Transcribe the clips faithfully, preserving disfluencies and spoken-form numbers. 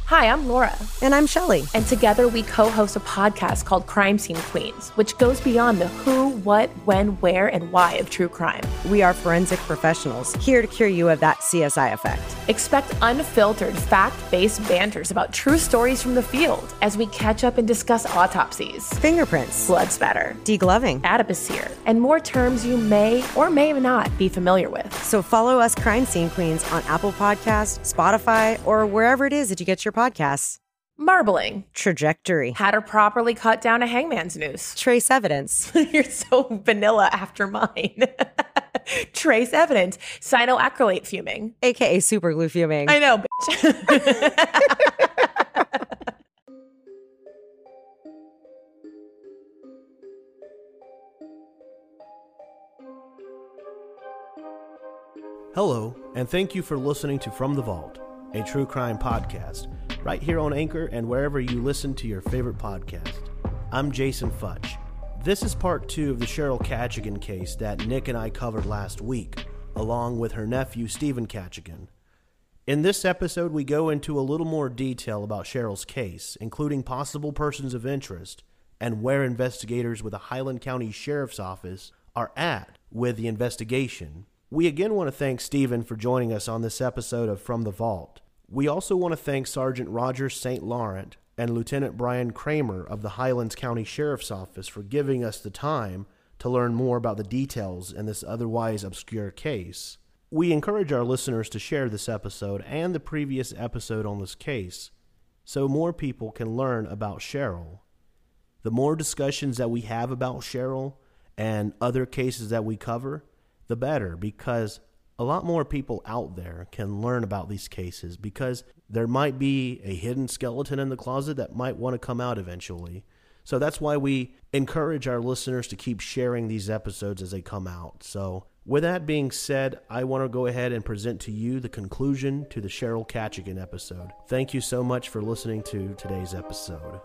Hi, I'm Laura. And I'm Shelley. And together we co-host a podcast called Crime Scene Queens, which goes beyond the who, what, when, where, and why of true crime. We are forensic professionals, here to cure you of that C S I effect. Expect unfiltered, fact-based banters about true stories from the field as we catch up and discuss autopsies, fingerprints, blood spatter, degloving, adipocere, and more terms you may or may not be familiar with. So follow us Crime Scene Queens on Apple Podcasts, Spotify, or wherever it is that you get your podcasts. Marbling. Trajectory. How to properly cut down a hangman's noose. Trace evidence. You're so vanilla after mine. Trace evidence. Cyanoacrylate fuming. A K A super glue fuming. I know, bitch. Hello, and thank you for listening to From the Vault, a true crime podcast, right here on Anchor and wherever you listen to your favorite podcast. I'm Jason Futch. This is part two of the Cheryl Ketchigan case that Nick and I covered last week, along with her nephew, Stephen Ketchigan. In this episode, we go into a little more detail about Cheryl's case, including possible persons of interest and where investigators with the Highland County Sheriff's Office are at with the investigation. We again want to thank Stephen for joining us on this episode of From the Vault. We also want to thank Sergeant Roger Saint Laurent and Lieutenant Brian Kramer of the Highlands County Sheriff's Office for giving us the time to learn more about the details in this otherwise obscure case. We encourage our listeners to share this episode and the previous episode on this case so more people can learn about Cheryl. The more discussions that we have about Cheryl and other cases that we cover, the better, because a lot more people out there can learn about these cases, because there might be a hidden skeleton in the closet that might want to come out eventually. So that's why we encourage our listeners to keep sharing these episodes as they come out. So with that being said, I want to go ahead and present to you the conclusion to the Cheryl Ketchigan episode. Thank you so much for listening to today's episode.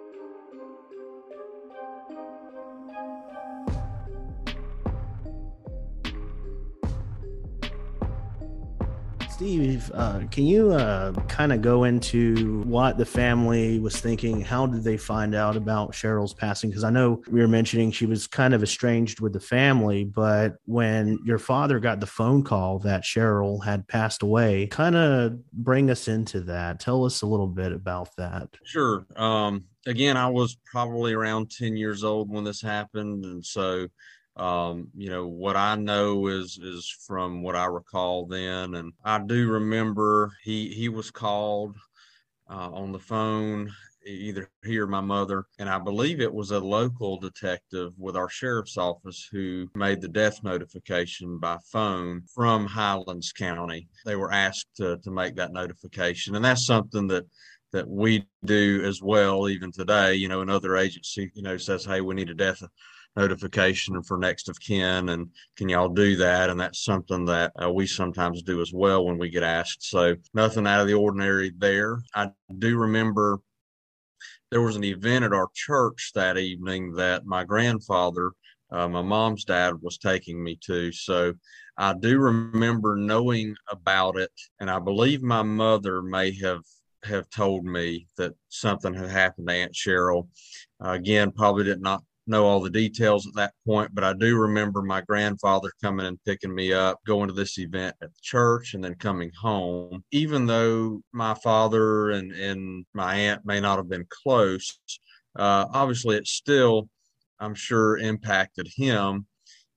Steve, uh, can you uh, kind of go into what the family was thinking? How did they find out about Cheryl's passing? Because I know we were mentioning she was kind of estranged with the family, but when your father got the phone call that Cheryl had passed away, kind of bring us into that. Tell us a little bit about that. Sure. Um, again, I was probably around ten years old when this happened. And so Um, you know, what I know is is from what I recall then. And I do remember he he was called uh, on the phone, either he or my mother, and I believe it was a local detective with our sheriff's office who made the death notification by phone from Highlands County. They were asked to to make that notification, and that's something that that we do as well even today. You know, another agency, you know, says, hey, we need a death notification for next of kin, and can y'all do that? And that's something that uh, we sometimes do as well when we get asked. So nothing out of the ordinary there. I do remember there was an event at our church that evening that my grandfather, uh, my mom's dad, was taking me to. So I do remember knowing about it, and I believe my mother may have have told me that something had happened to Aunt Cheryl. Uh, again, probably did not know all the details at that point, but I do remember my grandfather coming and picking me up, going to this event at the church, and then coming home. Even though my father and, and my aunt may not have been close, uh, obviously it still, I'm sure, impacted him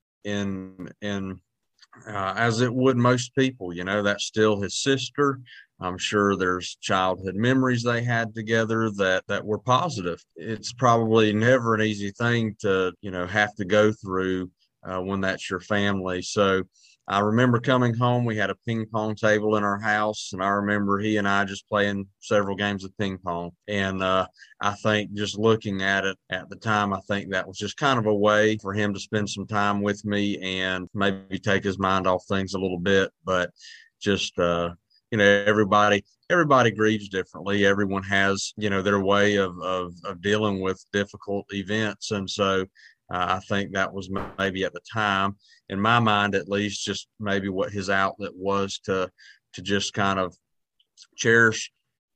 in, in uh, as it would most people. You know, that's still his sister. I'm sure there's childhood memories they had together that, that were positive. It's probably never an easy thing to, you know, have to go through uh, when that's your family. So I remember coming home, we had a ping pong table in our house, and I remember he and I just playing several games of ping pong. And uh, I think just looking at it at the time, I think that was just kind of a way for him to spend some time with me and maybe take his mind off things a little bit. But just, uh, you know, everybody, everybody grieves differently. Everyone has, you know, their way of, of, of dealing with difficult events. And so uh, I think that was maybe at the time, in my mind, at least, just maybe what his outlet was to, to just kind of cherish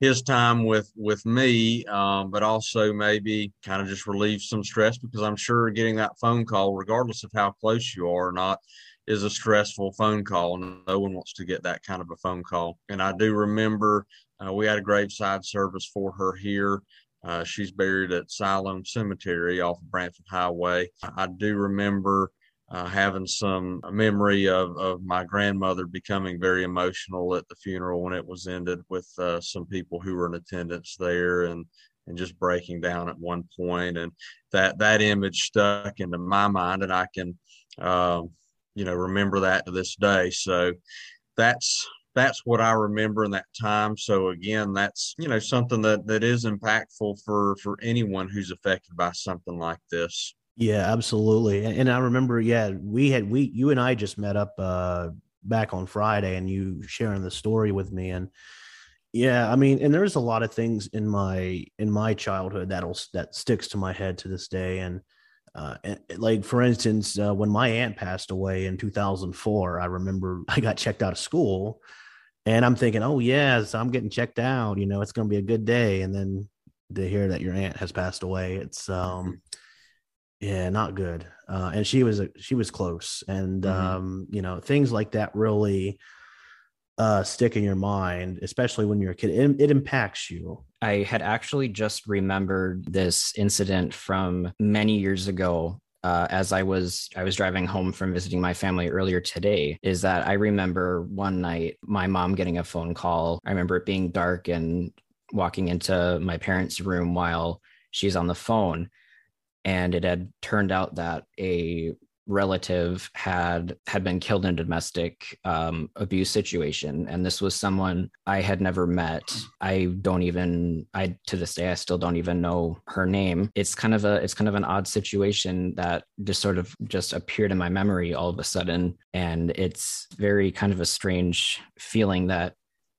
his time with with me, um, but also maybe kind of just relieve some stress, because I'm sure getting that phone call, regardless of how close you are or not, is a stressful phone call, and no one wants to get that kind of a phone call. And I do remember uh, we had a graveside service for her here. Uh, she's buried at Siloam Cemetery off of Brantford Highway. I do remember uh, having some memory of, of my grandmother becoming very emotional at the funeral when it was ended, with uh, some people who were in attendance there, and and just breaking down at one point. And that that image stuck into my mind, and I can, uh, you know, remember that to this day. So that's that's what I remember in that time. So again, that's, you know, something that, that is impactful for, for anyone who's affected by something like this. Yeah, absolutely. And, and I remember, yeah, we had, we, you and I just met up uh, back on Friday, and you sharing the story with me. And yeah, I mean, and there's a lot of things in my, in my childhood that'll, that sticks to my head to this day. And, uh, and like, for instance, uh, when my aunt passed away in two thousand four, I remember I got checked out of school. And I'm thinking, oh, yes, I'm getting checked out. You know, it's going to be a good day. And then to hear that your aunt has passed away, it's, um, yeah, not good. Uh, and she was, she was close. And, mm-hmm. um, you know, things like that really uh, stick in your mind, especially when you're a kid. It, it impacts you. I had actually just remembered this incident from many years ago. Uh, as I was I was driving home from visiting my family earlier today, is that I remember one night my mom getting a phone call. I remember it being dark and walking into my parents' room while she's on the phone. And it had turned out that a relative had had been killed in a domestic um, abuse situation. And this was someone I had never met. I don't even, I to this day, I still don't even know her name. It's kind of a, it's kind of an odd situation that just sort of just appeared in my memory all of a sudden. And it's very kind of a strange feeling that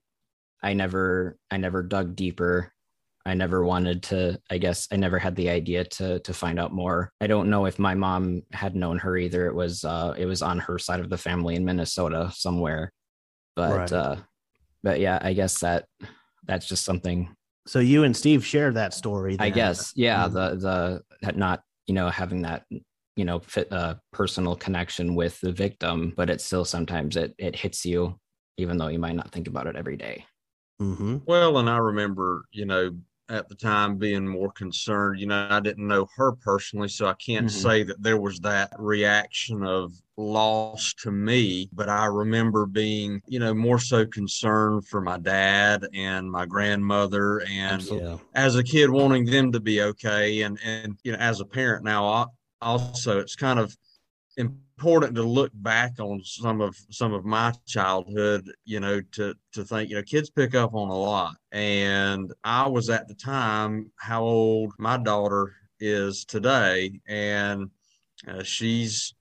I never, I never dug deeper. I never wanted to, I guess I never had the idea to to find out more. I don't know if my mom had known her either. It was uh, it was on her side of the family in Minnesota somewhere. But right. uh, but yeah, I guess that that's just something. So you and Steve share that story then. I guess. Yeah. Mm-hmm. The, the, not, you know, having that, you know, fit, uh, personal connection with the victim, but it still sometimes it it hits you, even though you might not think about it every day. Mm-hmm. Well, and I remember, you know, at the time being more concerned. You know, I didn't know her personally, so I can't mm-hmm. say that there was that reaction of loss to me, but I remember being, you know, more so concerned for my dad and my grandmother, and yeah. as a kid wanting them to be okay. And, and, you know, as a parent now, also it's kind of important to look back on some of some of my childhood, you know, to to think, you know, kids pick up on a lot. And I was at the time how old my daughter is today, and uh, she's,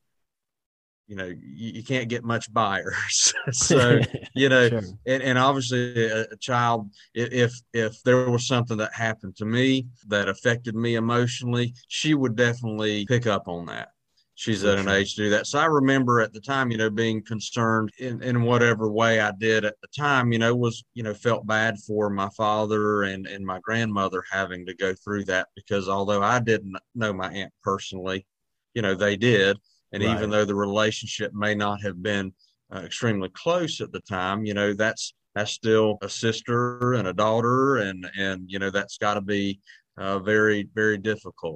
you know, you, you can't get much by her. So, you know, sure. and, and obviously a, a child, if if there was something that happened to me that affected me emotionally, she would definitely pick up on that. She's at an age to do that. So I remember at the time, you know, being concerned in, in whatever way I did at the time, you know, was, you know, felt bad for my father and, and my grandmother having to go through that, because although I didn't know my aunt personally, you know, they did. And right. even though the relationship may not have been uh, extremely close at the time, you know, that's, that's still a sister and a daughter. And, and, you know, that's got to be uh, very, very difficult.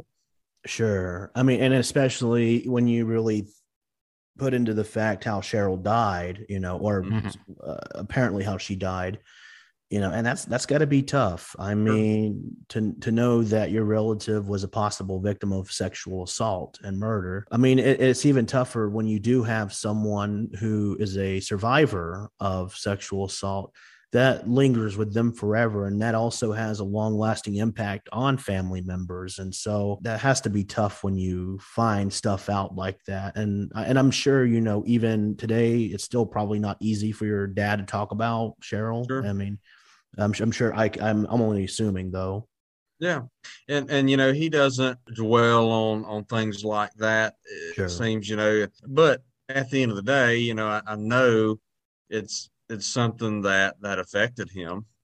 Sure. I mean, and especially when you really put into the fact how Cheryl died, you know, or mm-hmm. uh, apparently how she died, you know, and that's, that's got to be tough. I mean, to, to know that your relative was a possible victim of sexual assault and murder. I mean, it, it's even tougher when you do have someone who is a survivor of sexual assault that lingers with them forever. And that also has a long lasting impact on family members. And so that has to be tough when you find stuff out like that. And, and I'm sure, you know, even today, it's still probably not easy for your dad to talk about, Cheryl. Sure. I mean, I'm, I'm sure I, I'm, I'm only assuming though. Yeah. And, and, you know, he doesn't dwell on, on things like that. It sure. seems, you know, but at the end of the day, you know, I, I know it's, it's something that, that affected him.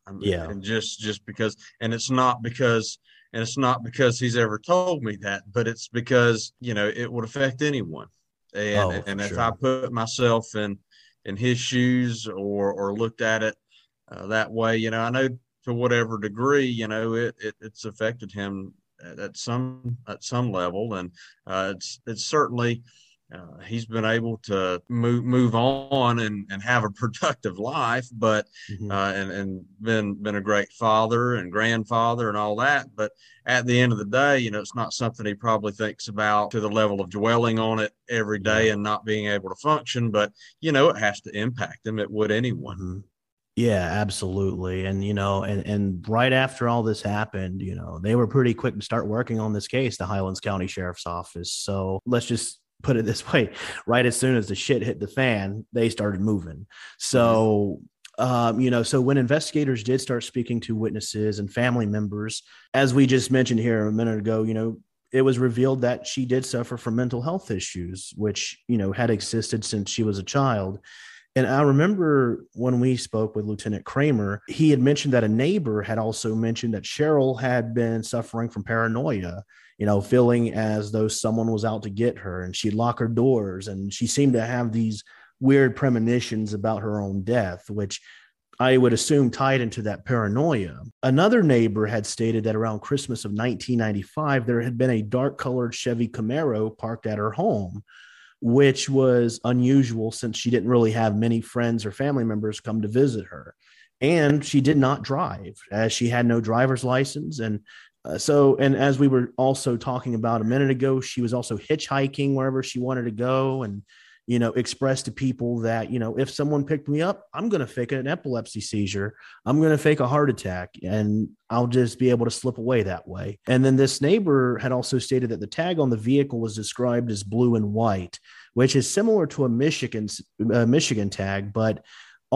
I mean, Yeah. and just just because, and it's not because, and it's not because he's ever told me that, but it's because, you know, it would affect anyone. And Oh, and for if I sure. put myself in in his shoes, or or looked at it uh, that way, you know, I know to whatever degree, you know, it, it it's affected him at, at some at some level, and uh, it's it's certainly. Uh, he's been able to move move on and, and have a productive life, but Mhm. uh, and and been been a great father and grandfather and all that. But at the end of the day, you know, it's not something he probably thinks about to the level of dwelling on it every Yeah. day and not being able to function. But you know, it has to impact him. It would anyone. Mhm. Yeah, absolutely. And you know, and and right after all this happened, you know, they were pretty quick to start working on this case, the Highlands County Sheriff's Office. So let's just put it this way, right as soon as the shit hit the fan, they started moving. Mm-hmm. So um, you know, so when investigators did start speaking to witnesses and family members, as we just mentioned here a minute ago, you know, it was revealed that she did suffer from mental health issues, which, you know, had existed since she was a child. And I remember when we spoke with Lieutenant Kramer, he had mentioned that a neighbor had also mentioned that Cheryl had been suffering from paranoia, you know, feeling as though someone was out to get her, and she'd lock her doors, and she seemed to have these weird premonitions about her own death, which I would assume tied into that paranoia. Another neighbor had stated that around Christmas of nineteen ninety-five, there had been a dark colored Chevy Camaro parked at her home, which was unusual since she didn't really have many friends or family members come to visit her. And she did not drive, as she had no driver's license. And uh, so, and as we were also talking about a minute ago, she was also hitchhiking wherever she wanted to go, and, you know, expressed to people that, you know, if someone picked me up, I'm going to fake an epilepsy seizure. I'm going to fake a heart attack, and I'll just be able to slip away that way. And then this neighbor had also stated that the tag on the vehicle was described as blue and white, which is similar to a Michigan, uh, Michigan tag, but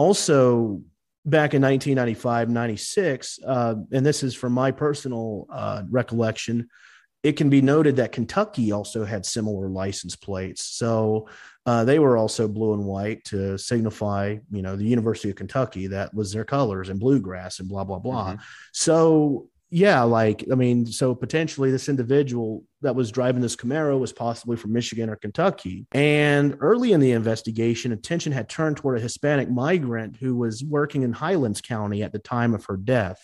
also back in nineteen ninety-five, ninety-six, uh, and this is from my personal uh, recollection, it can be noted that Kentucky also had similar license plates. So uh, they were also blue and white to signify, you know, the University of Kentucky. That was their colors, and bluegrass and blah, blah, blah. Mm-hmm. So, yeah, like, I mean, so potentially this individual that was driving this Camaro was possibly from Michigan or Kentucky. And early in the investigation, attention had turned toward a Hispanic migrant who was working in Highlands County at the time of her death.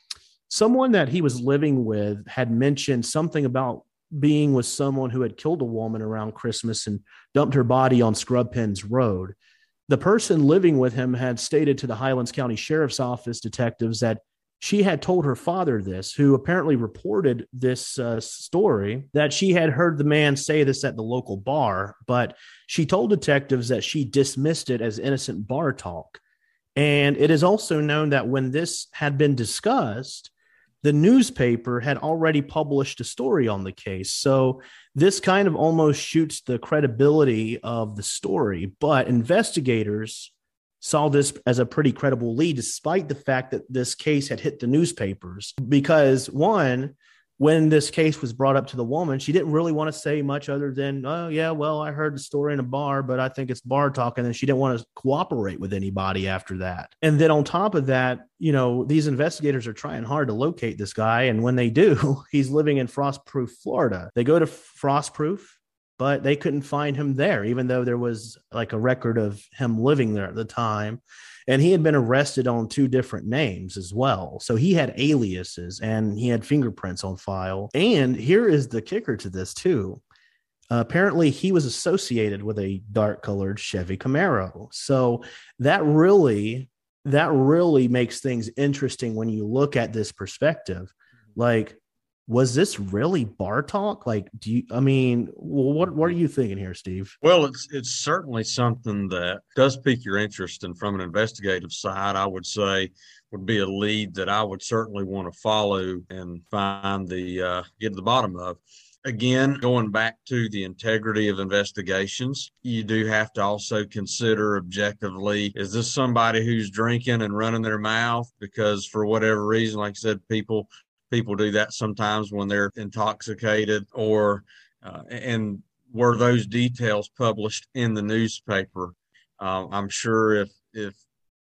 Someone that he was living with had mentioned something about being with someone who had killed a woman around Christmas and dumped her body on Scrub Pens Road. The person living with him had stated to the Highlands County Sheriff's Office detectives that she had told her father this, who apparently reported this uh, story, that she had heard the man say this at the local bar, but she told detectives that she dismissed it as innocent bar talk. And it is also known that when this had been discussed, the newspaper had already published a story on the case. So this kind of almost shoots the credibility of the story, but investigators saw this as a pretty credible lead, despite the fact that this case had hit the newspapers. Because one, when this case was brought up to the woman, she didn't really want to say much other than, oh, yeah, well, I heard the story in a bar, but I think it's bar talk. And then she didn't want to cooperate with anybody after that. And then on top of that, you know, these investigators are trying hard to locate this guy. And when they do, he's living in Frostproof, Florida. They go to Frostproof, but they couldn't find him there, even though there was like a record of him living there at the time. And he had been arrested on two different names as well. So he had aliases and he had fingerprints on file. And here is the kicker to this too. Uh, apparently he was associated with a dark colored Chevy Camaro. So that really, that really makes things interesting when you look at this perspective. Like, was this really bar talk? Like, do you, I mean, well, what, what are you thinking here, Steve? Well, it's it's certainly something that does pique your interest. And from an investigative side, I would say would be a lead that I would certainly want to follow and find the, uh, get to the bottom of. Again, going back to the integrity of investigations, you do have to also consider objectively, is this somebody who's drinking and running their mouth? Because for whatever reason, like I said, people People do that sometimes when they're intoxicated, or uh, and were those details published in the newspaper? Uh, I'm sure if if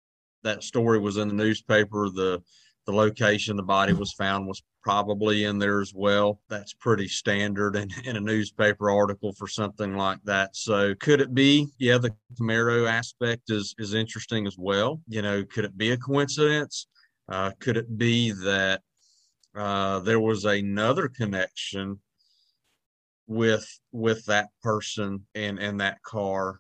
that story was in the newspaper. The the location the body was found was probably in there as well. That's pretty standard in, in a newspaper article for something like that. So could it be? Yeah, the Camaro aspect is is interesting as well. You know, could it be a coincidence? Uh, could it be that uh, there was another connection with with that person and and that car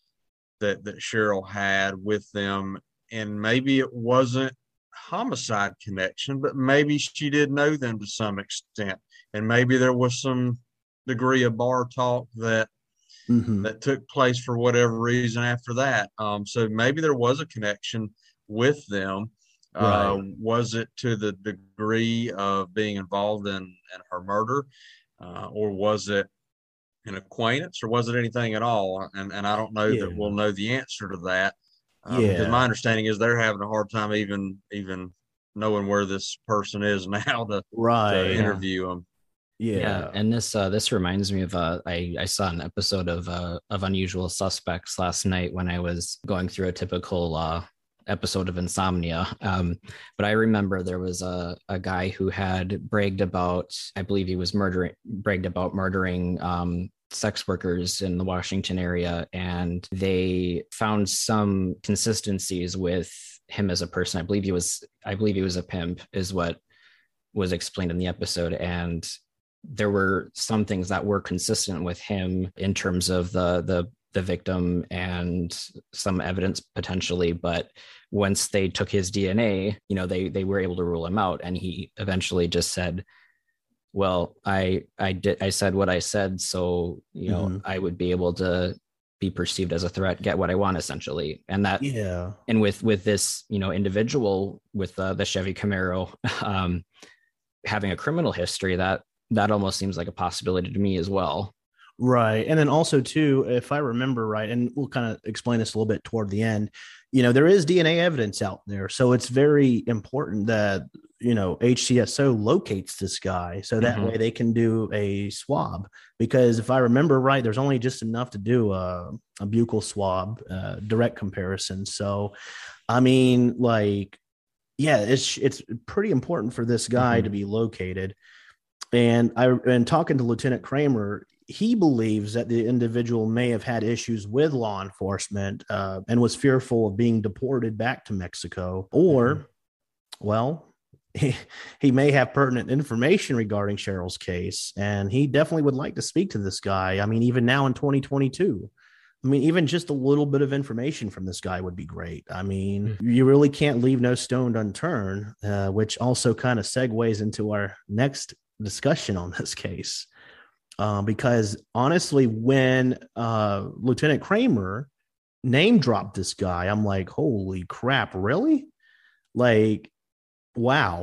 that that Cheryl had with them, and maybe it wasn't homicide connection, but maybe she did know them to some extent, and maybe there was some degree of bar talk that mm-hmm. that took place for whatever reason after that. Um, so maybe there was a connection with them. Right. Uh, was it to the degree of being involved in, in her murder, uh, or was it an acquaintance, or was it anything at all? And and I don't know yeah. that we'll know the answer to that. Uh, yeah. Because my understanding is they're having a hard time even even knowing where this person is now to, right. to interview yeah. them. Yeah. yeah, and this uh, this reminds me of uh, I I saw an episode of uh, of Unusual Suspects last night when I was going through a typical uh, episode of insomnia. Um, but I remember there was a a guy who had bragged about, I believe he was murdering bragged about murdering um, sex workers in the Washington area, and they found some consistencies with him as a person. I believe he was I believe he was a pimp, is what was explained in the episode, and there were some things that were consistent with him in terms of the the the victim and some evidence potentially, but once they took his D N A, you know, they they were able to rule him out, and he eventually just said, well, I I did I said what I said, so you know, mm-hmm. I would be able to be perceived as a threat, get what I want, essentially. And that yeah and with with this, you know, individual with uh, the Chevy Camaro um having a criminal history, that that almost seems like a possibility to me as well. Right. And then also too, if I remember right, and we'll kind of explain this a little bit toward the end, you know, there is D N A evidence out there. So it's very important that, you know, H C S O locates this guy so that mm-hmm. way they can do a swab. Because if I remember right, there's only just enough to do a, a buccal swab, uh, direct comparison. So, I mean, like, yeah, it's it's pretty important for this guy mm-hmm. to be located. And I and talking to Lieutenant Kramer, he believes that the individual may have had issues with law enforcement uh, and was fearful of being deported back to Mexico, or, mm-hmm. well, he, he may have pertinent information regarding Cheryl's case, and he definitely would like to speak to this guy. I mean, even now in twenty twenty-two, I mean, even just a little bit of information from this guy would be great. I mean, mm-hmm. you really can't leave no stone unturned, uh, which also kind of segues into our next discussion on this case. Um, because honestly, when uh, Lieutenant Kramer name dropped this guy, I'm like, holy crap, really? Like, wow.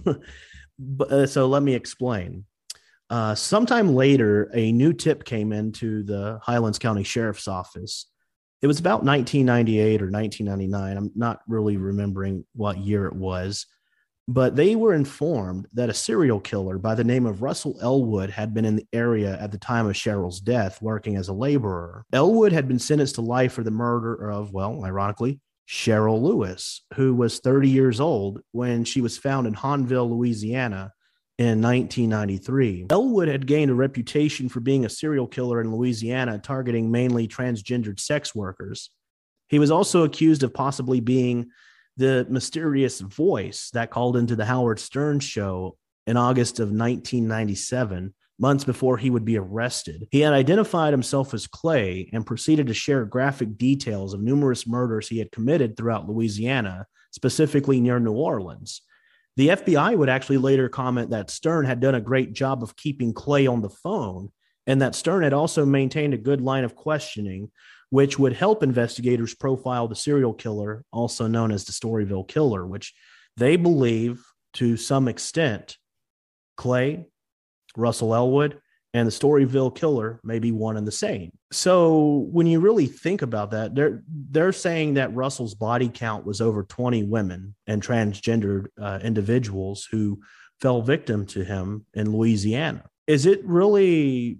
but, uh, so let me explain. Uh, sometime later, a new tip came into the Highlands County Sheriff's Office. It was about nineteen ninety-eight or nineteen ninety-nine. I'm not really remembering what year it was. But they were informed that a serial killer by the name of Russell Elwood had been in the area at the time of Cheryl's death, working as a laborer. Elwood had been sentenced to life for the murder of, well, ironically, Cheryl Lewis, who was thirty years old when she was found in Hahnville, Louisiana in nineteen ninety-three. Elwood had gained a reputation for being a serial killer in Louisiana, targeting mainly transgendered sex workers. He was also accused of possibly being the mysterious voice that called into the Howard Stern show in August of nineteen ninety-seven, months before he would be arrested. He had identified himself as Clay and proceeded to share graphic details of numerous murders he had committed throughout Louisiana, specifically near New Orleans. The F B I would actually later comment that Stern had done a great job of keeping Clay on the phone, and that Stern had also maintained a good line of questioning, which would help investigators profile the serial killer, also known as the Storyville Killer, which they believe to some extent Clay, Russell Elwood, and the Storyville Killer may be one and the same. So when you really think about that, they're, they're saying that Russell's body count was over twenty women and transgendered uh, individuals who fell victim to him in Louisiana. Is it really...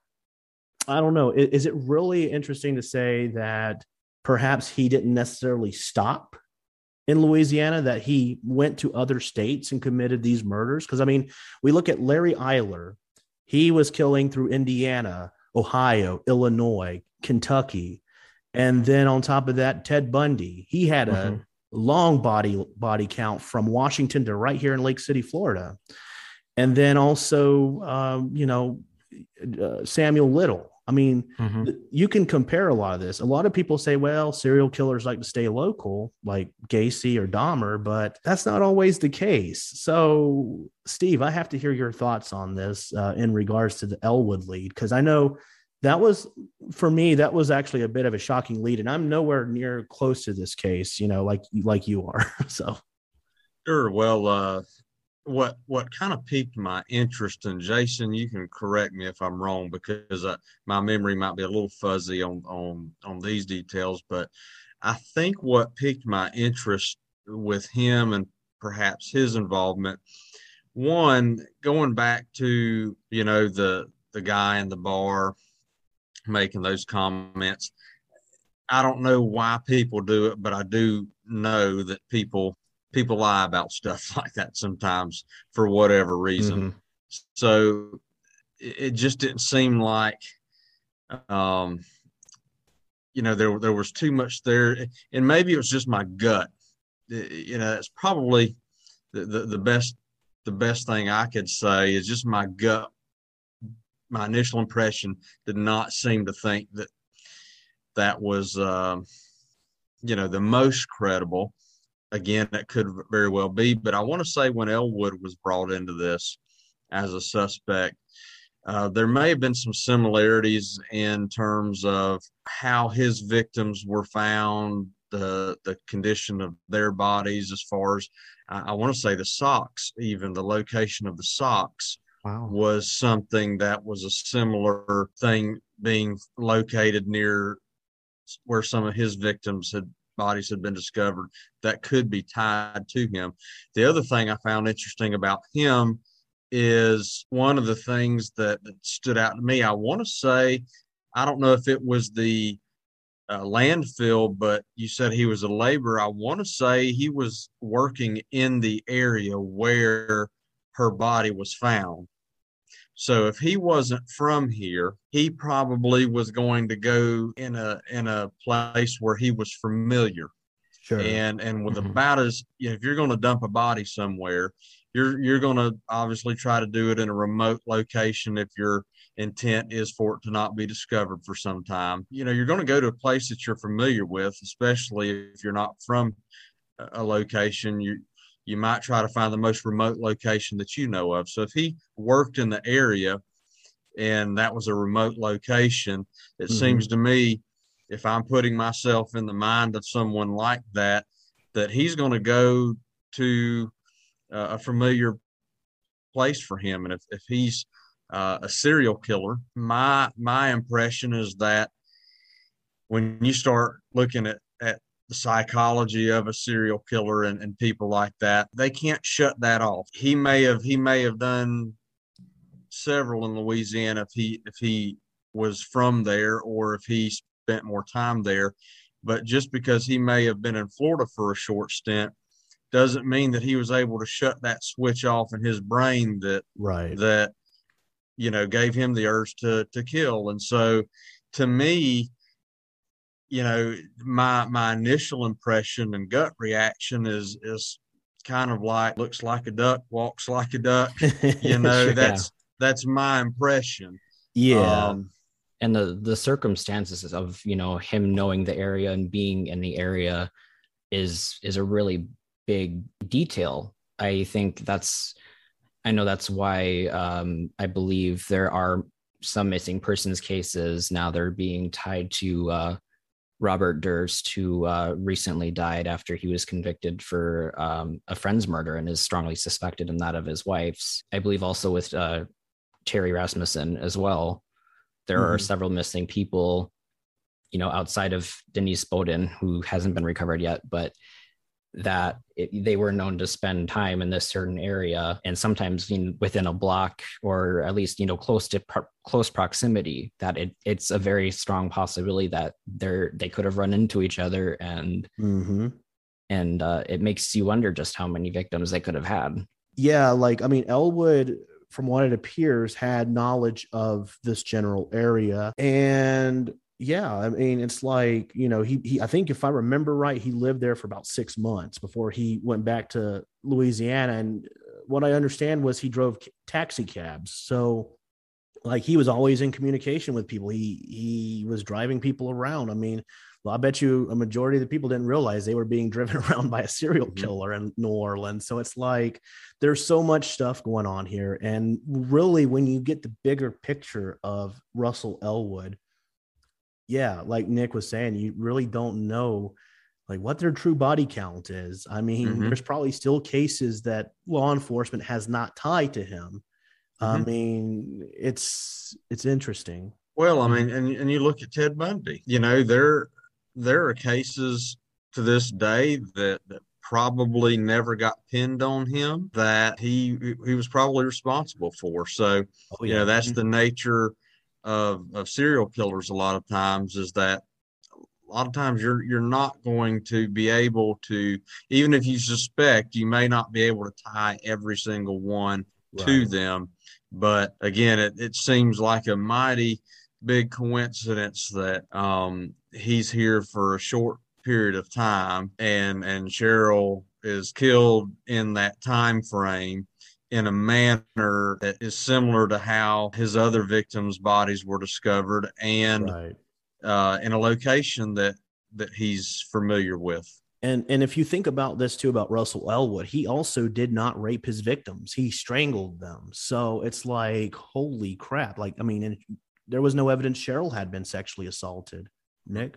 I don't know. Is it really interesting to say that perhaps he didn't necessarily stop in Louisiana that he went to other states and committed these murders? Because, I mean, we look at Larry Eiler. He was killing through Indiana, Ohio, Illinois, Kentucky. And then on top of that, Ted Bundy. He had a mm-hmm. long body body count from Washington to right here in Lake City, Florida. And then also, um, you know, uh, Samuel Little. I mean, mm-hmm. th- you can compare a lot of this. A lot of people say, well, serial killers like to stay local, like Gacy or Dahmer, but that's not always the case. So, Steve, I have to hear your thoughts on this uh, in regards to the Elwood lead, because I know that was, for me, that was actually a bit of a shocking lead, and I'm nowhere near close to this case, you know, like like you are. So, sure. Well, uh, what what kind of piqued my interest, and Jason, you can correct me if I'm wrong, because uh, my memory might be a little fuzzy on on on these details, but I think what piqued my interest with him and perhaps his involvement, one, going back to, you know, the the guy in the bar making those comments. I don't know why people do it, but I do know that people people lie about stuff like that sometimes for whatever reason. Mm-hmm. So it, it just didn't seem like, um, you know, there there was too much there, and maybe it was just my gut. You know, it's probably the, the, the best the best thing I could say is just my gut. My initial impression did not seem to think that that was, uh, you know, the most credible. Again, that could very well be. But I want to say when Elwood was brought into this as a suspect, uh, there may have been some similarities in terms of how his victims were found, the the condition of their bodies, as far as, I, I want to say the socks, even the location of the socks. Wow. Was something that was a similar thing being located near where some of his victims had bodies had been discovered that could be tied to him. The other thing I found interesting about him is one of the things that, that stood out to me. I want to say, I don't know if it was the uh, landfill, but you said he was a laborer. I want to say he was working in the area where her body was found. So if he wasn't from here, he probably was going to go in a in a place where he was familiar. Sure. And and with mm-hmm. about as, you know, if you're going to dump a body somewhere, you're you're going to obviously try to do it in a remote location if your intent is for it to not be discovered for some time. You know, you're going to go to a place that you're familiar with, especially if you're not from a location. You You might try to find the most remote location that you know of. So if he worked in the area and that was a remote location, it mm-hmm. seems to me, if I'm putting myself in the mind of someone like that, that he's going to go to uh, a familiar place for him. And if, if he's uh, a serial killer, my my impression is that when you start looking at, at the psychology of a serial killer and, and people like that, they can't shut that off. He may have he may have done several in Louisiana if he if he was from there or if he spent more time there. But just because he may have been in Florida for a short stint doesn't mean that he was able to shut that switch off in his brain that right. that you know gave him the urge to to kill. And so to me, you know, my my initial impression and gut reaction is is kind of like, looks like a duck, walks like a duck. You know, sure, that's yeah. that's my impression. Yeah. Um, and the the circumstances of, you know, him knowing the area and being in the area is is a really big detail. I think that's I know that's why um, I believe there are some missing persons cases now. They're being tied to uh, Robert Durst, who uh, recently died after he was convicted for um, a friend's murder and is strongly suspected in that of his wife's. I believe also with uh, Terry Rasmussen as well. There mm-hmm. are several missing people, you know, outside of Denise Bowden, who hasn't been recovered yet, but that it, they were known to spend time in this certain area, and sometimes, you know, within a block or at least, you know, close to pro- close proximity, that it, it's a very strong possibility that they're they could have run into each other and mm-hmm. And uh, it makes you wonder just how many victims they could have had. Yeah, like, I mean, Elwood, from what it appears, had knowledge of this general area. And yeah, I mean, it's like, you know, he, he, I think if I remember right, he lived there for about six months before he went back to Louisiana. And what I understand was he drove taxi cabs. So like he was always in communication with people. He, he was driving people around. I mean, well, I bet you a majority of the people didn't realize they were being driven around by a serial Mm-hmm. killer in New Orleans. So it's like there's so much stuff going on here. And really, when you get the bigger picture of Russell Elwood, yeah, like Nick was saying, you really don't know like what their true body count is. I mean, Mm-hmm. there's probably still cases that law enforcement has not tied to him. I Mhm. mean, it's it's interesting. Well, I mean, and and you look at Ted Bundy. You know, there there are cases to this day that, that probably never got pinned on him that he he was probably responsible for. So, Oh you know, that's the nature of of serial killers. A lot of times is that a lot of times you're you're not going to be able to, even if you suspect, you may not be able to tie every single one to Right. them. But again, it, it seems like a mighty big coincidence that um, he's here for a short period of time, and and Cheryl is killed in that time frame in a manner that is similar to how his other victims' bodies were discovered, and Right. uh, in a location that that he's familiar with. And and if you think about this too, about Russell Elwood, he also did not rape his victims. He strangled them. So it's like, holy crap. Like, I mean, and there was no evidence Cheryl had been sexually assaulted. Nick?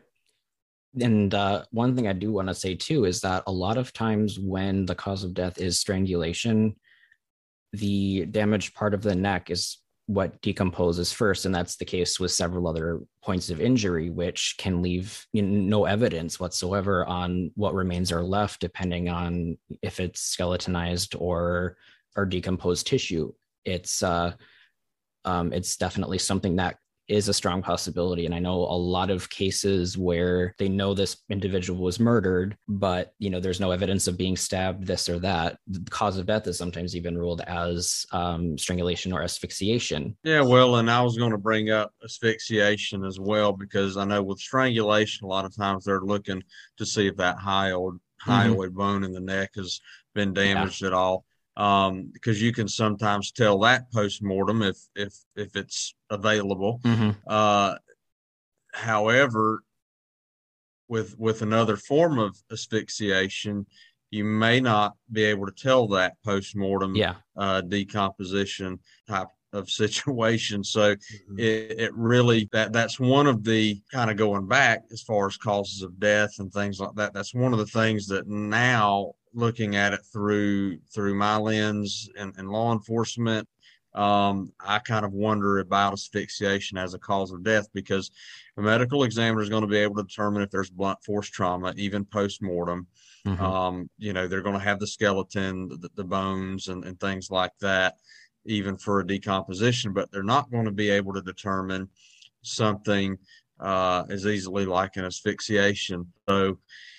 And uh, one thing I do want to say too is that a lot of times when the cause of death is strangulation, the damaged part of the neck is what decomposes first, and that's the case with several other points of injury, which can leave you know, no evidence whatsoever on what remains are left, depending on if it's skeletonized or or decomposed tissue. It's uh, um, it's definitely something that is a strong possibility. And I know a lot of cases where they know this individual was murdered, but you know, there's no evidence of being stabbed, this or that. The cause of death is sometimes even ruled as um, strangulation or asphyxiation. Yeah, well, and I was going to bring up asphyxiation as well, because I know with strangulation, a lot of times they're looking to see if that hyoid, hyoid mm-hmm. bone in the neck has been damaged yeah. at all. Um, because you can sometimes tell that post-mortem if if if it's available. Mm-hmm. Uh, however, with with another form of asphyxiation, you may not be able to tell that post-mortem yeah. uh, decomposition type of situation. So mm-hmm. it, it really that that's one of the kind of going back as far as causes of death and things like that. That's one of the things that now, looking at it through through my lens and, and law enforcement, um, I kind of wonder about asphyxiation as a cause of death, because a medical examiner is going to be able to determine if there's blunt force trauma, even post-mortem. Mm-hmm. Um, you know, they're going to have the skeleton, the, the bones, and, and things like that, even for a decomposition, but they're not going to be able to determine something uh, as easily like an asphyxiation. So,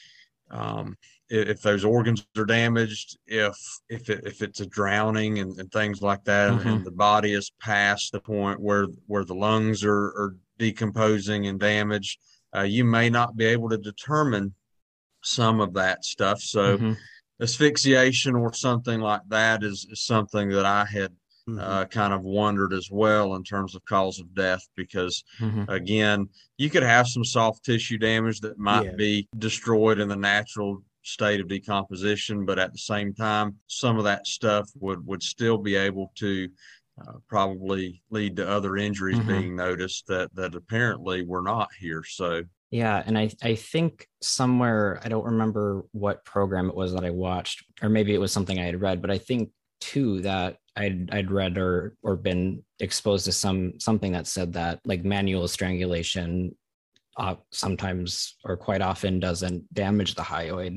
um, if those organs are damaged, if if it, if it's a drowning and, and things like that, mm-hmm. and the body is past the point where where the lungs are, are decomposing and damaged, uh, you may not be able to determine some of that stuff. So mm-hmm. asphyxiation or something like that is, is something that I had mm-hmm. uh, kind of wondered as well in terms of cause of death, because mm-hmm. again, you could have some soft tissue damage that might Yeah. be destroyed in the natural state of decomposition, but at the same time, some of that stuff would would still be able to uh, probably lead to other injuries mm-hmm. being noticed that that apparently were not here. So yeah, and I I think somewhere, I don't remember what program it was that I watched, or maybe it was something I had read, but I think too that I'd I'd read or or been exposed to some something that said that like manual strangulation uh, sometimes or quite often doesn't damage the hyoid.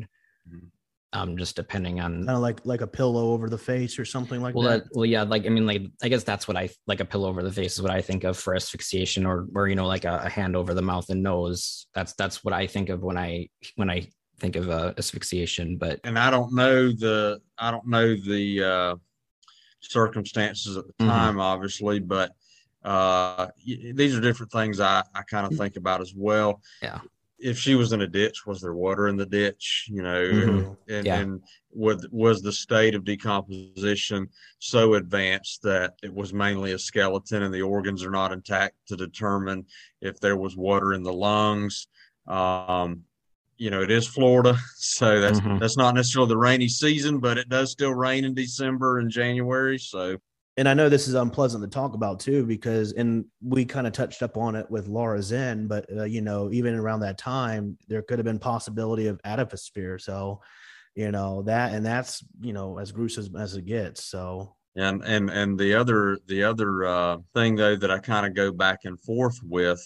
Um, just depending on kind of like like a pillow over the face or something like well, that. that. Well, yeah, like I mean, like I guess that's what I like a pillow over the face is what I think of for asphyxiation, or or you know, like a, a hand over the mouth and nose. That's that's what I think of when I when I think of uh, asphyxiation, but and I don't know the I don't know the uh, circumstances at the Mhm. time, obviously, but uh, y- these are different things I, I kind of think about as well. yeah. If she was in a ditch, was there water in the ditch? You know, Mhm. and Yeah. and was was the state of decomposition so advanced that it was mainly a skeleton and the organs are not intact to determine if there was water in the lungs? Um, you know, it is Florida, so that's Mhm. that's not necessarily the rainy season, but it does still rain in December and January. So And I know this is unpleasant to talk about too, because, and we kind of touched up on it with Laura Zen, but uh, you know, even around that time, there could have been possibility of adiposphere. So, you know, that, and that's, you know, as gruesome as it gets. So, and and and the other the other uh, thing though that I kind of go back and forth with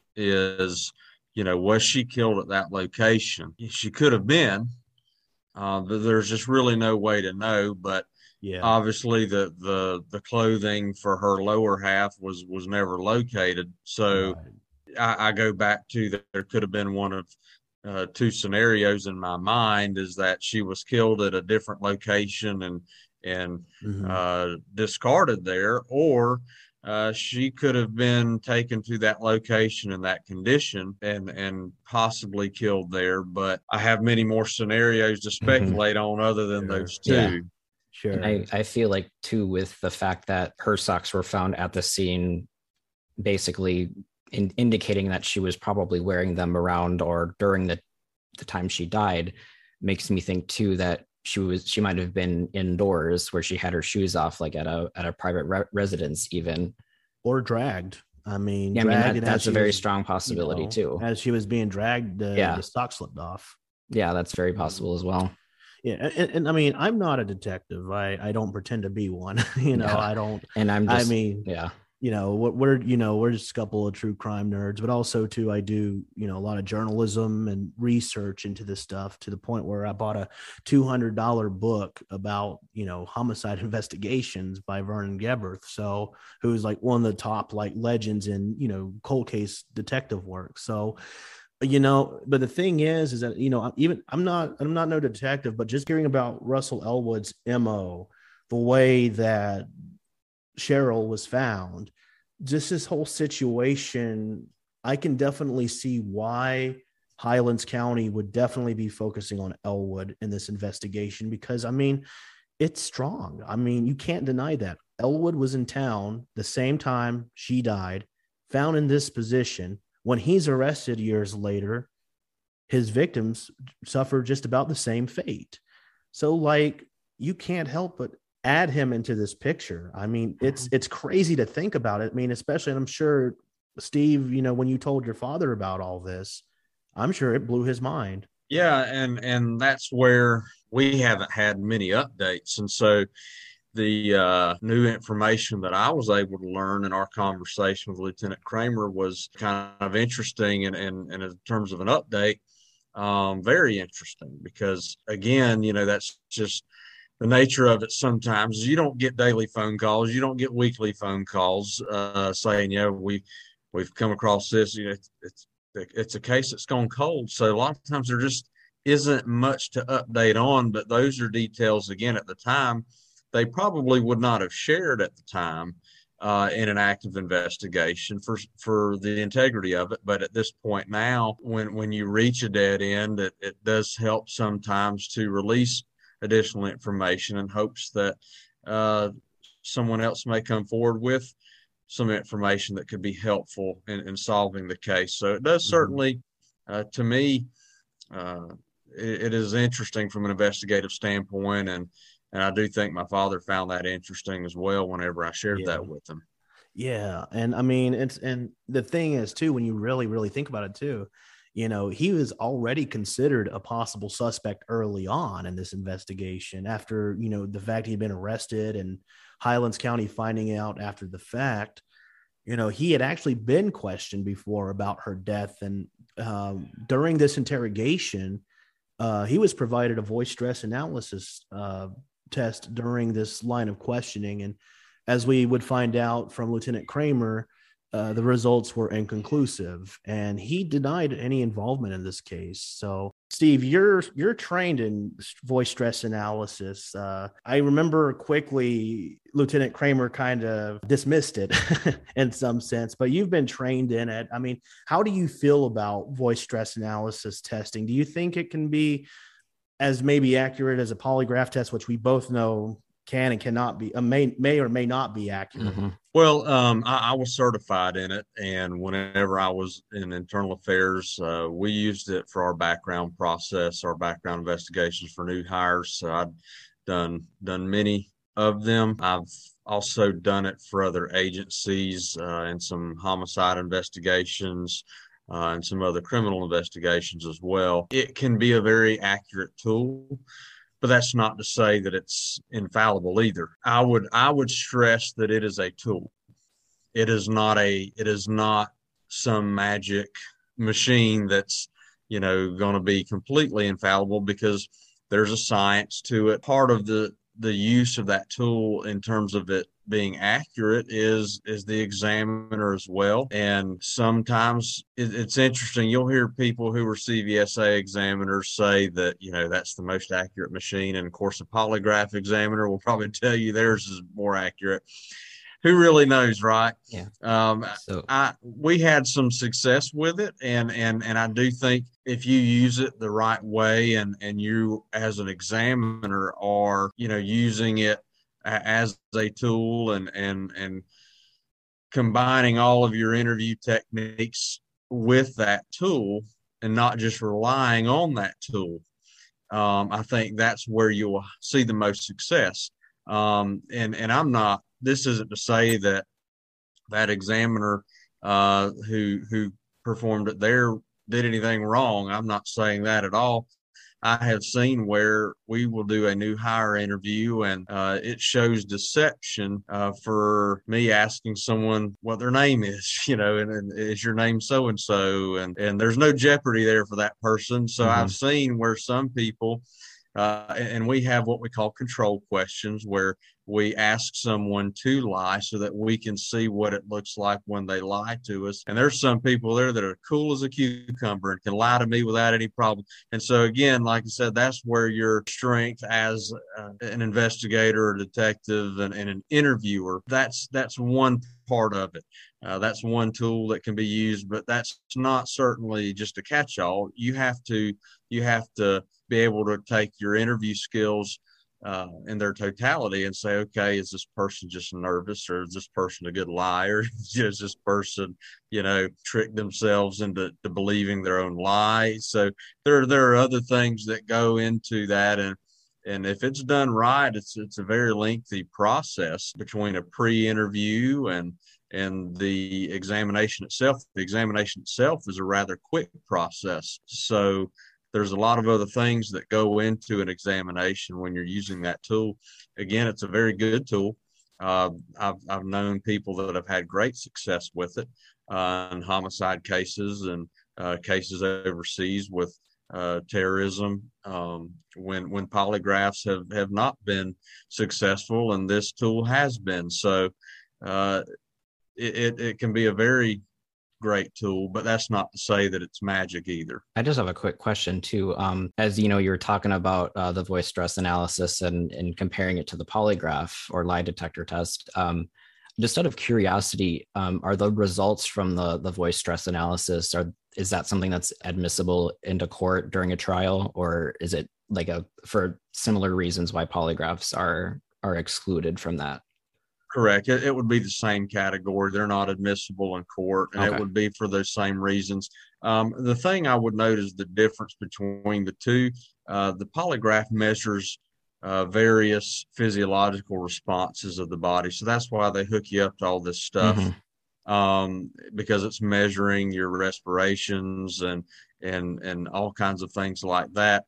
is, you know, was she killed at that location? She could have been, uh, but there's just really no way to know. But yeah, obviously the the the clothing for her lower half was was never located, so right. I, I go back to that there could have been one of uh, two scenarios in my mind, is that she was killed at a different location and and Mhm. uh, discarded there, or uh, she could have been taken to that location in that condition and and possibly killed there. But I have many more scenarios to Mhm. speculate on other than Sure. those Yeah. two. Sure. And I, I feel like too, with the fact that her socks were found at the scene, basically in, indicating that she was probably wearing them around or during the, the time she died, makes me think too that she was she might have been indoors where she had her shoes off, like at a at a private re- residence even. Or dragged. I mean, Yeah, I mean, dragged, that, and as that's a she very was, strong you possibility know, too. as she was being dragged, the, Yeah. the sock slipped off. Yeah, that's very possible as well. Yeah, and, and I mean, I'm not a detective. I I don't pretend to be one. you know, Yeah. I don't. And I'm I just, mean, yeah. you know, we're, we're you know we're just a couple of true crime nerds, but also too, I do, you know, a lot of journalism and research into this stuff, to the point where I bought a two hundred dollar book about, you know, homicide investigations by Vernon Geberth, so who's like one of the top like legends in, you know, cold case detective work. So, you know, but the thing is, is that, you know, even I'm not, I'm not no detective, but just hearing about Russell Elwood's M O, the way that Cheryl was found, just this whole situation, I can definitely see why Highlands County would definitely be focusing on Elwood in this investigation, because I mean, it's strong. I mean, you can't deny that Elwood was in town the same time she died, found in this position. When he's arrested years later, his victims suffer just about the same fate. So, like, you can't help but add him into this picture. I mean, it's it's crazy to think about it. I mean, especially, and I'm sure, Steve, you know, when you told your father about all this, I'm sure it blew his mind. Yeah, and and that's where we haven't had many updates, and so the uh, new information that I was able to learn in our conversation with Lieutenant Kramer was kind of interesting, and and, and in terms of an update, um, very interesting, because again, you know, that's just the nature of it. Sometimes you don't get daily phone calls, you don't get weekly phone calls uh, saying, yeah, we we've come across this. You know, it's, it's it's a case that's gone cold. So a lot of times there just isn't much to update on, but those are details, again, at the time they probably would not have shared at the time uh, in an active investigation for for the integrity of it. But at this point now, when when you reach a dead end, it, it does help sometimes to release additional information in hopes that uh, someone else may come forward with some information that could be helpful in, in solving the case. So it does certainly, uh, to me, uh, it, it is interesting from an investigative standpoint, and and I do think my father found that interesting as well whenever I shared Yeah. that with him. Yeah. And I mean, it's, and the thing is too, when you really, really think about it too, you know, he was already considered a possible suspect early on in this investigation, after, you know, the fact he'd been arrested and Highlands County finding out after the fact. You know, he had actually been questioned before about her death. And um, during this interrogation, uh, he was provided a voice stress analysis uh, test during this line of questioning. And as we would find out from Lieutenant Kramer, uh, the results were inconclusive, and he denied any involvement in this case. So, Steve, you're you're trained in voice stress analysis. Uh, I remember quickly Lieutenant Kramer kind of dismissed it in some sense, but you've been trained in it. I mean, how do you feel about voice stress analysis testing? Do you think it can be as maybe accurate as a polygraph test, which we both know can and cannot be, uh, may, may or may not be accurate? Mm-hmm. Well, um, I, I was certified in it. And whenever I was in internal affairs, uh, we used it for our background process, our background investigations for new hires. So I've done, done many of them. I've also done it for other agencies uh, and some homicide investigations uh, and some other criminal investigations as well. It can be a very accurate tool, but that's not to say that it's infallible either. I would I would stress that it is a tool. It is not a it is not some magic machine that's, you know, going to be completely infallible, because there's a science to it. Part of the the use of that tool in terms of it being accurate is is the examiner as well. And sometimes it, it's interesting. You'll hear people who are C V S A examiners say that, you know, that's the most accurate machine. And of course, a polygraph examiner will probably tell you theirs is more accurate. Who really knows, right? Yeah. Um, so I we had some success with it, and and and I do think if you use it the right way, and and you as an examiner are, you know, using it as a tool and and and combining all of your interview techniques with that tool and not just relying on that tool, um, I think that's where you'll see the most success. Um, and and I'm not. This isn't to say that that examiner uh, who who performed it there did anything wrong. I'm not saying that at all. I have seen where we will do a new hire interview, and uh, it shows deception uh, for me asking someone what their name is, you know, and, and is your name so-and-so? And, and there's no jeopardy there for that person. So mm-hmm. I've seen where some people, uh, and we have what we call control questions, where we ask someone to lie so that we can see what it looks like when they lie to us. And there's some people there that are cool as a cucumber and can lie to me without any problem. And so, again, like I said, that's where your strength as uh, an investigator or detective and, and an interviewer, that's that's one part of it. Uh, that's one tool that can be used, but that's not certainly just a catch-all. You have to you have to be able to take your interview skills uh, in their totality and say, okay, is this person just nervous, or is this person a good liar? Is this person, you know, trick themselves into to believing their own lie? So there, there are other things that go into that. And, and if it's done right, it's, it's a very lengthy process between a pre-interview and, and the examination itself. The examination itself is a rather quick process. So there's a lot of other things that go into an examination when you're using that tool. Again, it's a very good tool. Uh, I've, I've known people that have had great success with it uh, in homicide cases and uh, cases overseas with uh, terrorism um, when when polygraphs have, have not been successful, and this tool has been. So uh, it, it, it can be a very great tool, but that's not to say that it's magic either. I just have a quick question too. Um, as you know, you were talking about uh, the voice stress analysis and, and comparing it to the polygraph or lie detector test. Um, just out of curiosity, um, are the results from the, the voice stress analysis, are, is that something that's admissible into court during a trial, or is it like a, for similar reasons why polygraphs are, are excluded from that? Correct. It, it would be the same category. They're not admissible in court, and okay. It would be for those same reasons. Um, the thing I would note is the difference between the two. Uh, the polygraph measures uh, various physiological responses of the body. So that's why they hook you up to all this stuff, mm-hmm. um, because it's measuring your respirations and, and, and all kinds of things like that.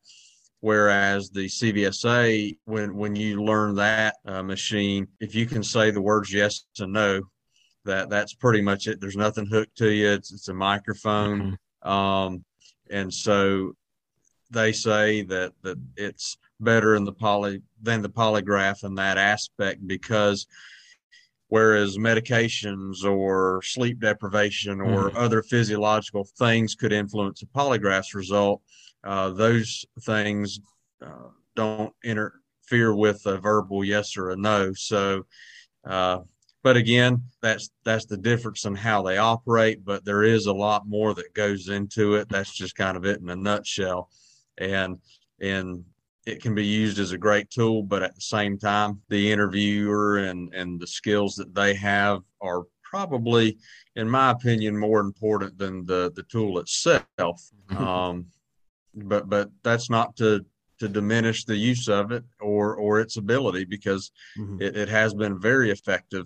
Whereas the C V S A, when, when you learn that uh, machine, if you can say the words yes and no, that that's pretty much it. There's nothing hooked to you. It's, it's a microphone. Mm-hmm. Um, and so they say that, that it's better in the poly than the polygraph in that aspect, because whereas medications or sleep deprivation or Mhm. other physiological things could influence a polygraph's result. Uh, those things uh, don't interfere with a verbal yes or a no. So, uh, but again, that's that's the difference in how they operate. But there is a lot more that goes into it. That's just kind of it in a nutshell, and and it can be used as a great tool. But at the same time, the interviewer and and the skills that they have are probably, in my opinion, more important than the the tool itself. Um, but but that's not to to diminish the use of it or or its ability, because Mhm. it, it has been very effective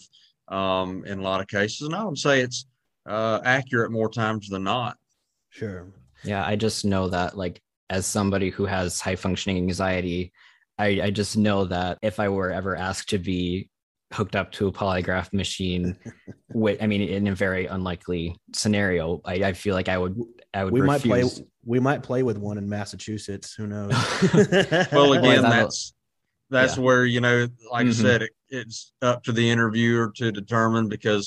um, in a lot of cases, and I would say it's uh, accurate more times than not. Sure. Yeah, I just know that, like, as somebody who has high functioning anxiety, I, I just know that if I were ever asked to be hooked up to a polygraph machine, with, I mean, in a very unlikely scenario, I, I feel like I would, I would We might play. refuse. We might play with one in Massachusetts. Who knows? Well, again, that'll- that's that's yeah. where, you know, like Mhm. I said, it, it's up to the interviewer to determine, because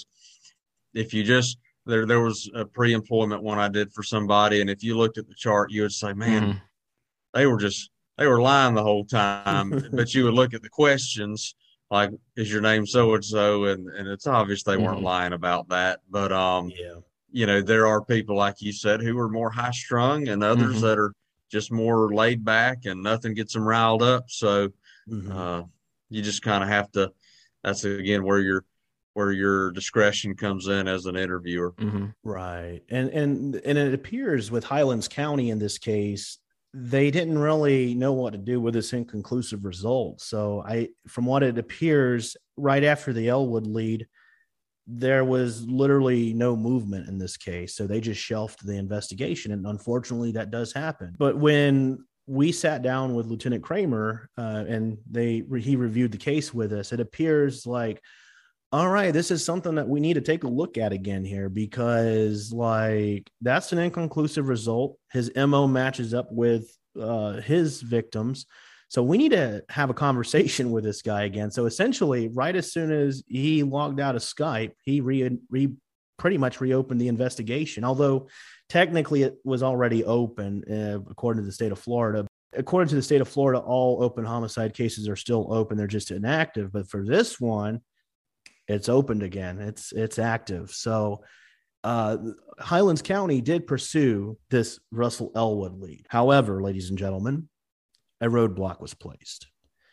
if you just there there was a pre-employment one I did for somebody, and if you looked at the chart, you would say, man, Mhm. they were just they were lying the whole time. But you would look at the questions, like, is your name so and so, and and it's obvious they weren't Mhm. lying about that. But um, Yeah. you know, there are people, like you said, who are more high strung, and others Mhm. that are just more laid back, and nothing gets them riled up. So Mhm. uh, you just kind of have to. That's again where your where your discretion comes in as an interviewer. Mhm. Right. And and and it appears with Highlands County in this case, they didn't really know what to do with this inconclusive result. So I from what it appears, right after the Elwood lead, there was literally no movement in this case. So they just shelved the investigation. And unfortunately, that does happen. But when we sat down with Lieutenant Kramer uh, and they he reviewed the case with us, it appears like, all right, this is something that we need to take a look at again here, because like that's an inconclusive result. His M O matches up with uh, his victims. So we need to have a conversation with this guy again. So essentially, right as soon as he logged out of Skype, he re, re pretty much reopened the investigation, although technically it was already open, uh, according to the state of Florida. According to the state of Florida, all open homicide cases are still open. They're just inactive. But for this one, it's opened again. It's it's active. So uh, Highlands County did pursue this Russell Elwood lead. However, ladies and gentlemen, a roadblock was placed.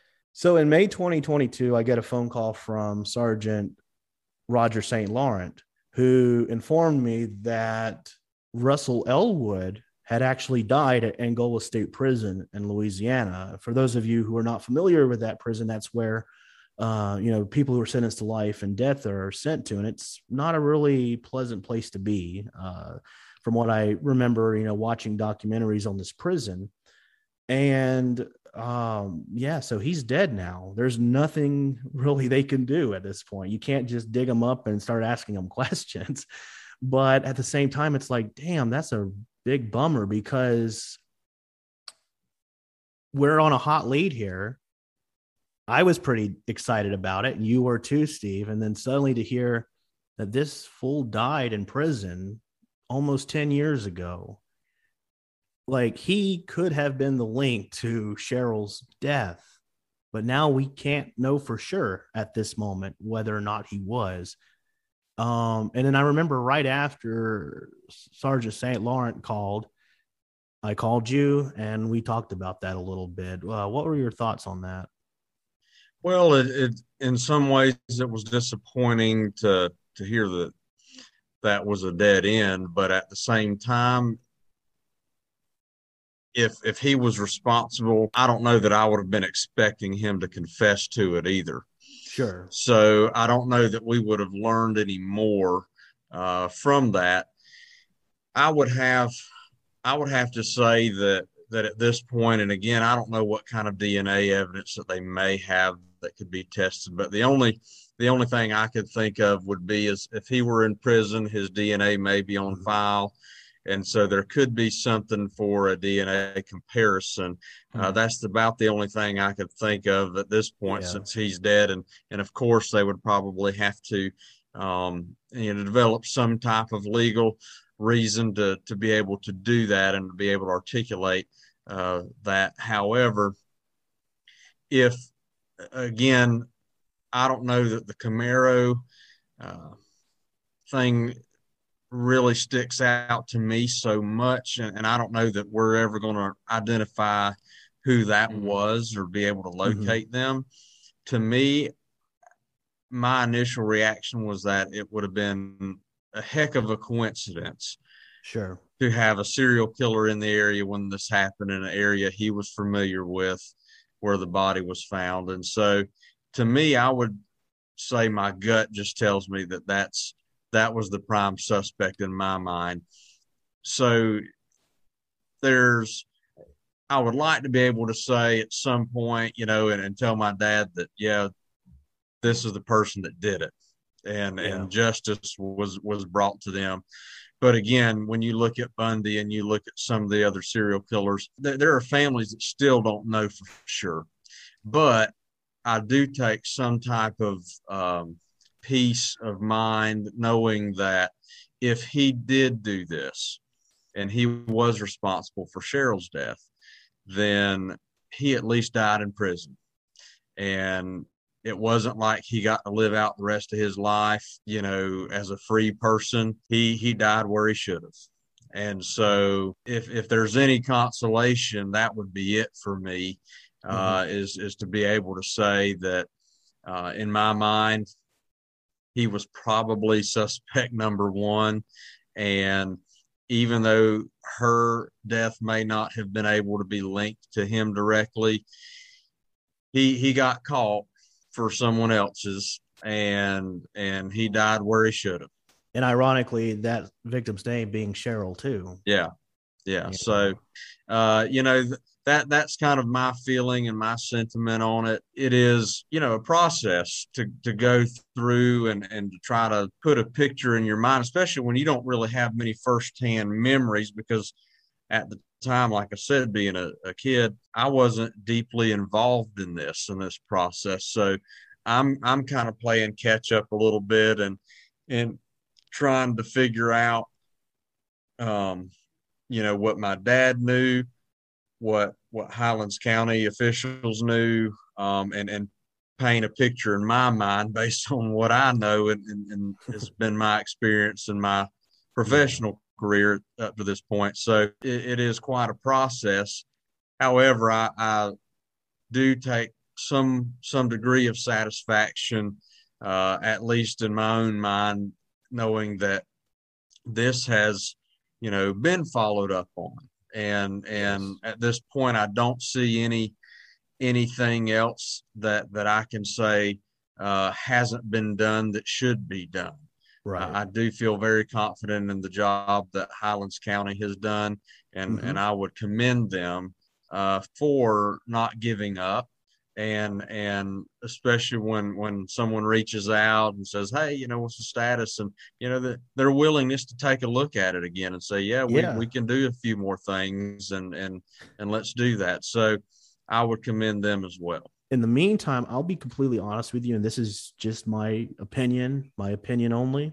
So in May twenty twenty-two, I get a phone call from Sergeant Roger Saint Laurent, who informed me that Russell Elwood had actually died at Angola State Prison in Louisiana. For those of you who are not familiar with that prison, that's where uh, you know, people who are sentenced to life and death are sent to, and it's not a really pleasant place to be. Uh, from what I remember, you know, watching documentaries on this prison. And um, yeah, so he's dead now. There's nothing really they can do at this point. You can't just dig him up and start asking him questions. But at the same time, it's like, damn, that's a big bummer, because we're on a hot lead here. I was pretty excited about it, and you were too, Steve. And then suddenly to hear that this fool died in prison almost ten years ago. Like, he could have been the link to Cheryl's death, but now we can't know for sure at this moment whether or not he was. Um, and then I remember right after Sergeant Saint Laurent called, I called you and we talked about that a little bit. Uh, what were your thoughts on that? Well, it, it in some ways it was disappointing to to hear that that was a dead end, but at the same time, if if he was responsible, I don't know that I would have been expecting him to confess to it either. Sure. So I don't know that we would have learned any more uh, from that. I would have I would have to say that that at this point, and again, I don't know what kind of D N A evidence that they may have that could be tested, but the only the only thing I could think of would be is if he were in prison, his D N A may be on file, And so there could be something for a D N A comparison. Mm-hmm. Uh, that's about the only thing I could think of at this point, yeah. since he's dead. And, and of course they would probably have to, um, you know, develop some type of legal reason to, to be able to do that and to be able to articulate uh, that. However, if, again, I don't know that the Camaro uh, thing really sticks out to me so much, and, and I don't know that we're ever going to identify who that mm-hmm. was or be able to locate mm-hmm. them. To me, my initial reaction was that it would have been a heck of a coincidence, sure, to have a serial killer in the area when this happened, in an area he was familiar with, where the body was found. And so, to me, I would say my gut just tells me that that's that was the prime suspect in my mind. So there's, I would like to be able to say at some point, you know, and, and tell my dad that, yeah, this is the person that did it, and, yeah. and justice was, was brought to them. But again, when you look at Bundy and you look at some of the other serial killers, there, there are families that still don't know for sure. But I do take some type of um, peace of mind knowing that if he did do this and he was responsible for Cheryl's death, then he at least died in prison. And it wasn't like he got to live out the rest of his life, you know, as a free person. He he died where he should have. And so if if there's any consolation, that would be it for me, uh, mm-hmm. is, is to be able to say that uh, in my mind, he was probably suspect number one. And even though her death may not have been able to be linked to him directly, he he got caught for someone else's, and and he died where he should have. And ironically, that victim's name being Cheryl too. Yeah. Yeah. yeah. So, uh, you know, th- that that's kind of my feeling and my sentiment on it. It is, you know, a process to, to go through and, and to try to put a picture in your mind, especially when you don't really have many firsthand memories, because at the time, like I said, being a, a kid, I wasn't deeply involved in this, in this process. So I'm, I'm kind of playing catch up a little bit and, and trying to figure out, um, you know, what my dad knew, what, what Highlands County officials knew, um, and, and paint a picture in my mind based on what I know. And, and, and it's been my experience in my professional career up to this point. So it, it is quite a process. However, I, I do take some some degree of satisfaction, uh, at least in my own mind, knowing that this has, you know, been followed up on. And and yes. At this point, I don't see any anything else that that I can say uh, hasn't been done that should be done. Right. I, I do feel very confident in the job that Highlands County has done, and, mm-hmm. and I would commend them uh, for not giving up, and and especially when, when someone reaches out and says, hey, you know, what's the status? And, you know, the, their willingness to take a look at it again and say, yeah, we, yeah. we can do a few more things, and, and, and let's do that. So I would commend them as well. In the meantime, I'll be completely honest with you, and this is just my opinion, my opinion only.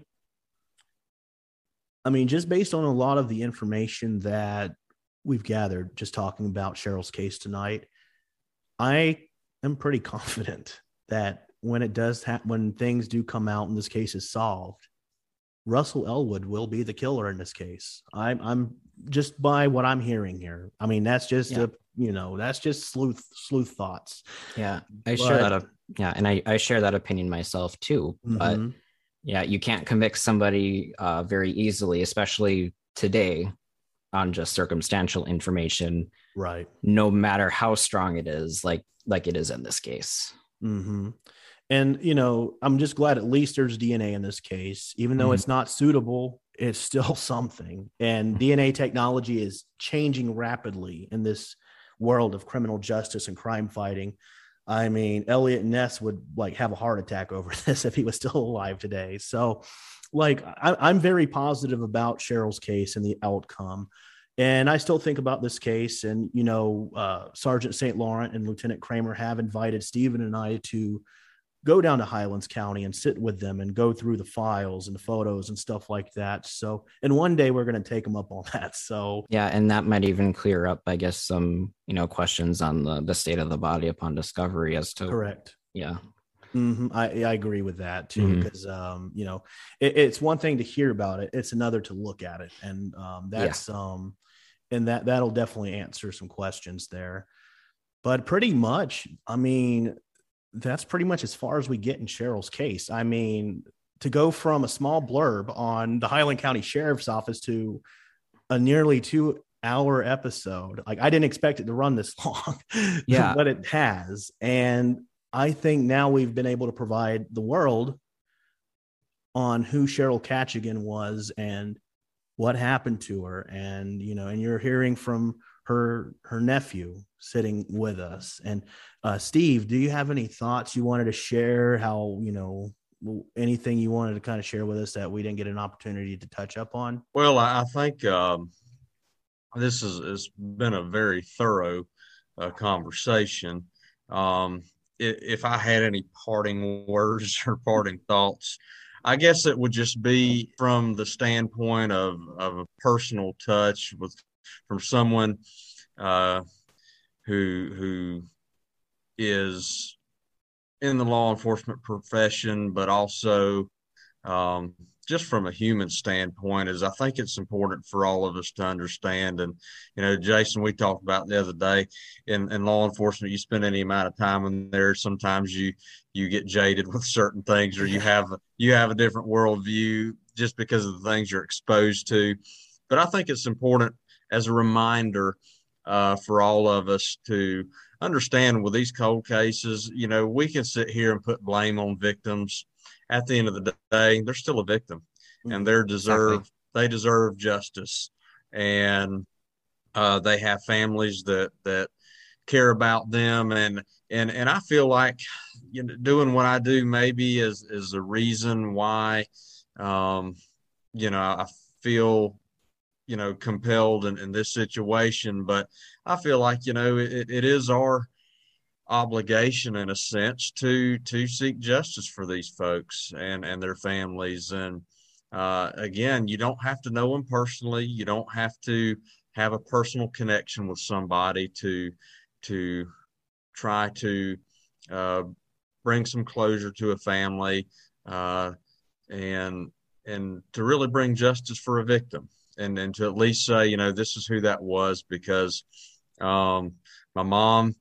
I mean, just based on a lot of the information that we've gathered, just talking about Cheryl's case tonight, I am pretty confident that when it does ha- when things do come out and this case is solved, Russell Elwood will be the killer in this case. I'm, I'm just by what I'm hearing here. I mean, that's just yeah. a, you know, that's just sleuth, sleuth thoughts. Yeah. I but, share that. Up, yeah. And I, I share that opinion myself too, mm-hmm. but yeah, you can't convict somebody uh, very easily, especially today, on just circumstantial information. Right. No matter how strong it is, like, like it is in this case. Mm-hmm. And, you know, I'm just glad at least there's D N A in this case, even though mm-hmm. it's not suitable, it's still something. And D N A technology is changing rapidly in this world of criminal justice and crime fighting. I mean, Elliot Ness would like have a heart attack over this if he was still alive today. So like, I, I'm very positive about Cheryl's case and the outcome. And I still think about this case, and, you know, uh, Sergeant Saint Laurent and Lieutenant Kramer have invited Stephen and I to go down to Highlands County and sit with them and go through the files and the photos and stuff like that. So, and one day we're going to take them up on that. So, yeah. And that might even clear up, I guess, some, you know, questions on the, the state of the body upon discovery as to. Correct. Yeah. Mm-hmm. I, I agree with that too, because, mm-hmm. um, you know, it, it's one thing to hear about it. It's another to look at it. And um, that's, yeah. um, and that, that'll definitely answer some questions there. But pretty much, I mean, that's pretty much as far as we get in Cheryl's case. I mean, to go from a small blurb on the Highland County Sheriff's Office to a nearly two hour episode, like I didn't expect it to run this long, yeah, but it has. And I think now we've been able to provide the world on who Cheryl Katchigan was and what happened to her. And, you know, and you're hearing from her, her nephew sitting with us. And uh, Steve, do you have any thoughts you wanted to share? How, you know, anything you wanted to kind of share with us that we didn't get an opportunity to touch up on? Well, I think um, this is, has been a very thorough uh, conversation. Um, if I had any parting words or parting thoughts, I guess it would just be from the standpoint of, of a personal touch with from someone uh, who who is in the law enforcement profession, but also um, just from a human standpoint, is I think it's important for all of us to understand. And, you know, Jason, we talked about the other day in, in law enforcement, you spend any amount of time in there, sometimes you, you get jaded with certain things, or you have, you have a different worldview just because of the things you're exposed to. But I think it's important as a reminder uh, for all of us to understand with these cold cases, you know, we can sit here and put blame on victims. At the end of the day, they're still a victim, and they're deserve exactly. they deserve justice, and uh, they have families that that care about them, and and and I feel like, you know, doing what I do maybe is is the reason why, um, you know, I feel, you know, compelled in, in this situation. But I feel like, you know, it, it is our obligation in a sense to to seek justice for these folks and and their families. And uh again, you don't have to know them personally, you don't have to have a personal connection with somebody to to try to uh bring some closure to a family uh and and to really bring justice for a victim, and and to at least say, you know, this is who that was. Because um my mom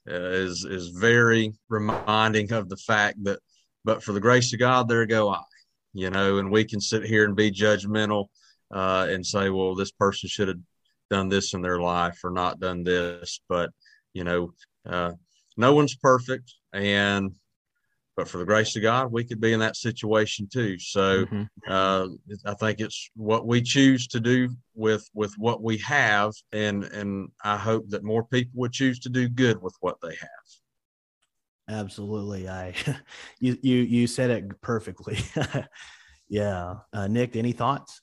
is is very reminding of the fact that, but for the grace of God, there go I, you know, and we can sit here and be judgmental uh, and say, well, this person should have done this in their life or not done this. But, you know, uh, no one's perfect. And, but for the grace of God, we could be in that situation too. So mm-hmm. uh, I think it's what we choose to do with, with what we have. And, and I hope that more people would choose to do good with what they have. Absolutely. I, you, you, you said it perfectly. Yeah. Uh, Nick, any thoughts?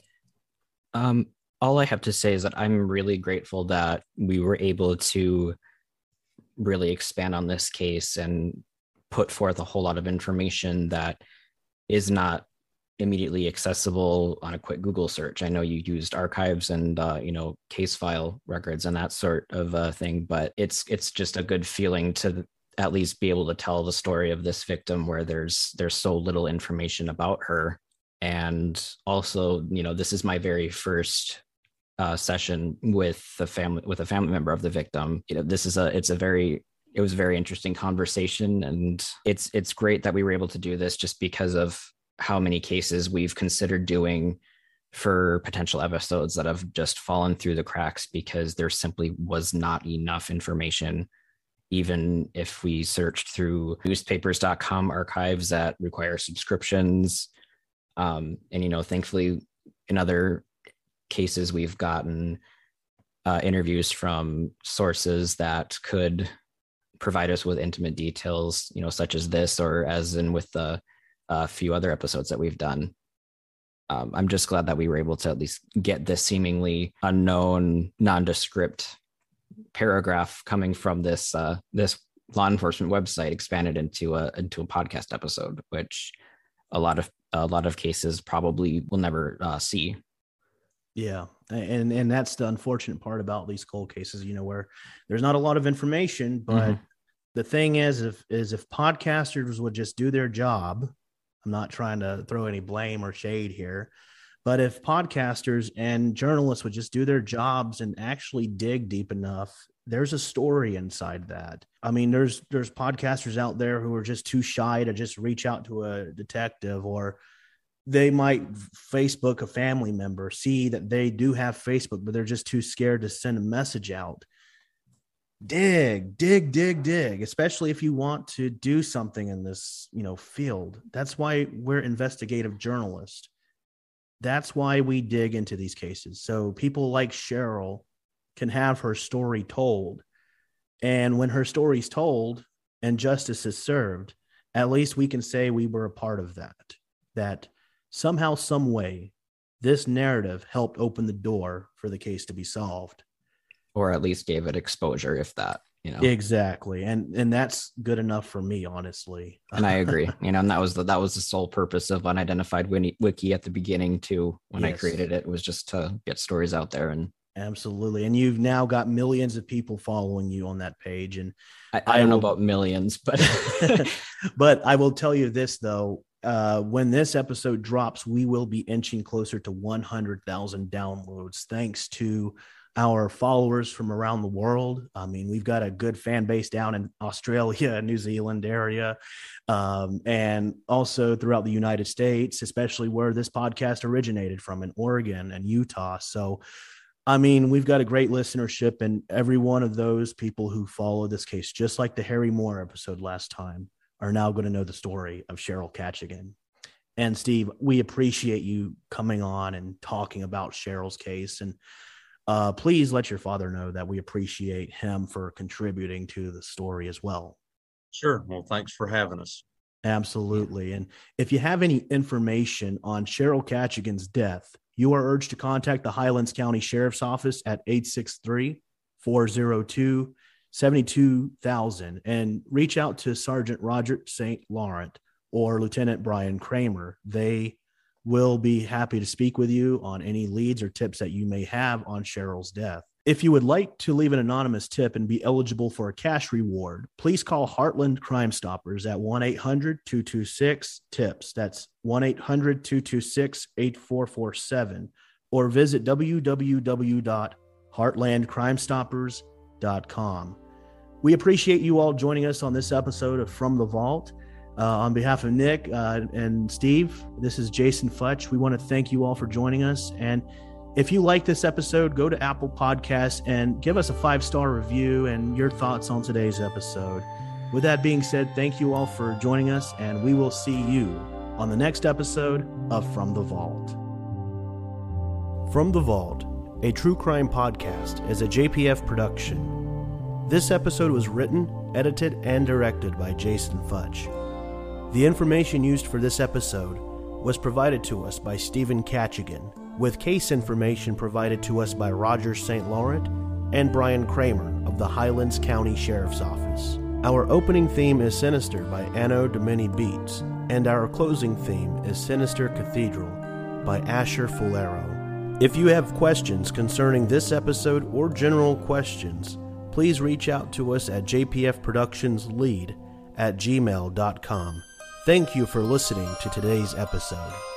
Um, all I have to say is that I'm really grateful that we were able to really expand on this case and put forth a whole lot of information that is not immediately accessible on a quick Google search. I know you used archives and, uh, you know, case file records and that sort of uh, thing, but it's it's just a good feeling to at least be able to tell the story of this victim where there's there's so little information about her. And also, you know, this is my very first uh, session with the family, with a family member of the victim. You know, this is a it's a very It was a very interesting conversation, and it's it's great that we were able to do this just because of how many cases we've considered doing for potential episodes that have just fallen through the cracks because there simply was not enough information. Even if we searched through newspapers dot com archives that require subscriptions. Um, and, you know, thankfully in other cases, we've gotten uh, interviews from sources that could provide us with intimate details, you know, such as this, or as in with the uh, few other episodes that we've done. Um, I'm just glad that we were able to at least get this seemingly unknown, nondescript paragraph coming from this uh, this law enforcement website expanded into a into a podcast episode, which a lot of a lot of cases probably will never uh, see. Yeah. And and that's the unfortunate part about these cold cases, you know, where there's not a lot of information, but mm-hmm. the thing is, if is if podcasters would just do their job, I'm not trying to throw any blame or shade here, but if podcasters and journalists would just do their jobs and actually dig deep enough, there's a story inside that. I mean, there's there's podcasters out there who are just too shy to just reach out to a detective, or they might Facebook a family member, see that they do have Facebook, but they're just too scared to send a message out. Dig, dig, dig, dig, especially if you want to do something in this, you know, field. That's why we're investigative journalists. That's why we dig into these cases. So people like Cheryl can have her story told. And when her story's told and justice is served, at least we can say we were a part of that, that somehow, some way, this narrative helped open the door for the case to be solved. Or at least gave it exposure, if that, you know. Exactly. And and that's good enough for me, honestly. And I agree. You know, and that was the that was the sole purpose of Unidentified Wiki at the beginning too, when yes. I created it, was just to get stories out there. And absolutely. And you've now got millions of people following you on that page. And I, I don't I will, know about millions, but but I will tell you this, though. Uh, when this episode drops, we will be inching closer to one hundred thousand downloads, thanks to our followers from around the world. I mean, we've got a good fan base down in Australia, New Zealand area, um, and also throughout the United States, especially where this podcast originated from, in Oregon and Utah. So, I mean, we've got a great listenership, and every one of those people who follow this case, just like the Harry Moore episode last time, are now going to know the story of Cheryl Katchigan. And Steve, we appreciate you coming on and talking about Cheryl's case. And uh, please let your father know that we appreciate him for contributing to the story as well. Sure. Well, thanks for having us. Absolutely. And if you have any information on Cheryl Katchigan's death, you are urged to contact the Highlands County Sheriff's Office at eight six three, four oh two, seventy-two thousand and reach out to Sergeant Roger Saint Laurent or Lieutenant Brian Kramer. They will be happy to speak with you on any leads or tips that you may have on Cheryl's death. If you would like to leave an anonymous tip and be eligible for a cash reward, please call Heartland Crime Stoppers at one eight hundred, two two six, TIPS. That's one eight hundred, two two six, eight four four seven, or visit w w w dot heartland crime stoppers dot com. We appreciate you all joining us on this episode of From the Vault. Uh, on behalf of Nick uh, and Steve, this is Jason Futch. We want to thank you all for joining us. And if you like this episode, go to Apple Podcasts and give us a five-star review and your thoughts on today's episode. With that being said, thank you all for joining us, and we will see you on the next episode of From the Vault. From the Vault, a true crime podcast, is a J P F production. This episode was written, edited, and directed by Jason Futch. The information used for this episode was provided to us by Stephen Katchigan, with case information provided to us by Roger Saint Laurent and Brian Kramer of the Highlands County Sheriff's Office. Our opening theme is Sinister by Anno Domini Beats, and our closing theme is Sinister Cathedral by Asher Fulero. If you have questions concerning this episode or general questions, please reach out to us at j p f productions lead at gmail dot com. Thank you for listening to today's episode.